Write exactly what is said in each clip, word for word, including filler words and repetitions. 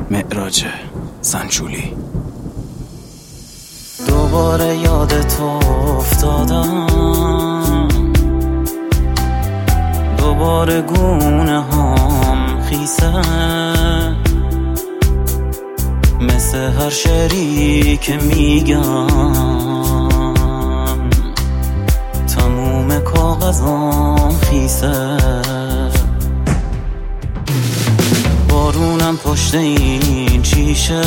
معراج سنجولی. دوباره یاد تو افتادم، دوباره گونه هم خیسه، مثل هر شعری که میگم تموم کاغذام خیسه. بارونم پشت این شیشه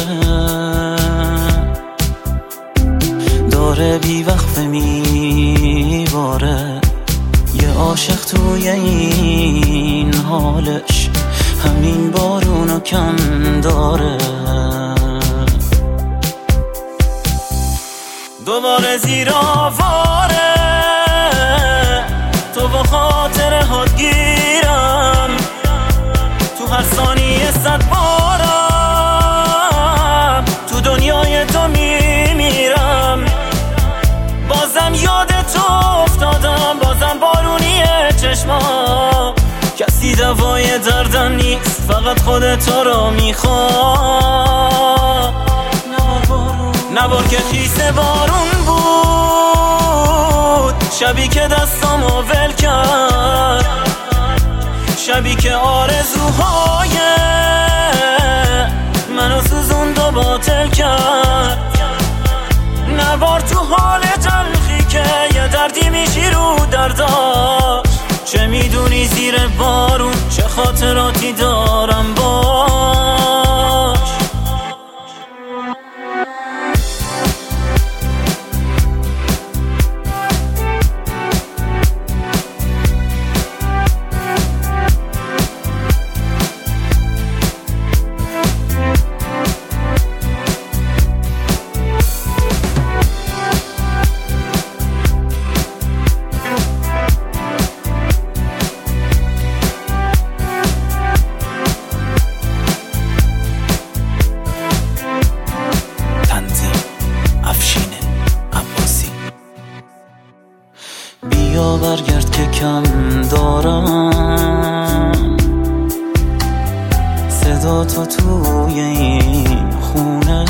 داره بی وقفه میباره، یه عاشق توی این حالش همین بارونو کم داره. دوباره زیر آواره تو با خاطر هات گیرم، تو هر ثانیه صد بارم تو دنیای تو میمیرم. بازم یاد تو افتادم، بازم بارونیه چشما، کسی دوای دردم نیست، فقط خودت تو رو میخوام. نبار که خیس بارون بود، شبی که دستامو ول کرد، شبی که آرزوهای منو سوزوند و باطل کرد. نبار تو حال تلخی که یه دردی میشی رو درداش، چه میدونی زیر بارون چه خاطراتی دارم باش. بیا برگرد که کم دارم صدا تو توی این خونه،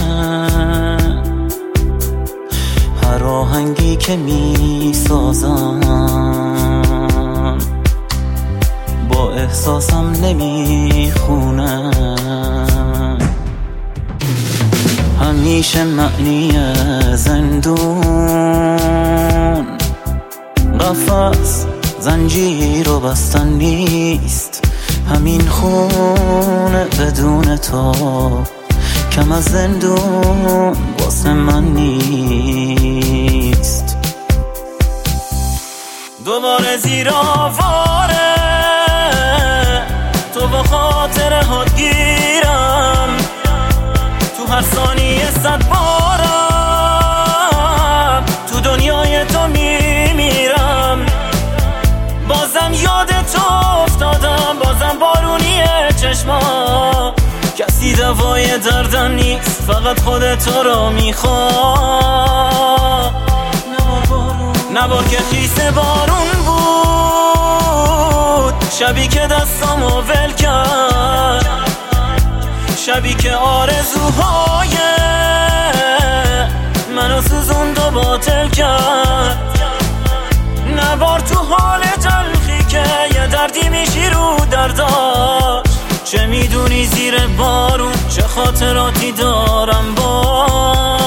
هر آهنگی که می سازم با احساسم نمی خونه. همیشه معنی زندون قفس زنجیر و بستن نیست، همین خونه بدون تو کم از زندون واسه من نیست. دوباره زیر آواره تو با خاطر هات گیرم، تو هر ثانیه صد بارم تو دنیای تو میمیرم. بازم یاد تو افتادم، بازم بارونیه چشما، کسی دوای دردم نیست، فقط خودت تو رو میخوام. نبار که خیس بارون بود، شبی که دستامو ول کرد، شبی که آرزوهای منو سوزوند و باطل کرد. نبار تو حال تلخی که یه دردی میشی رو درداش، چه میدونی زیر بارون چه خاطراتی دارم باش.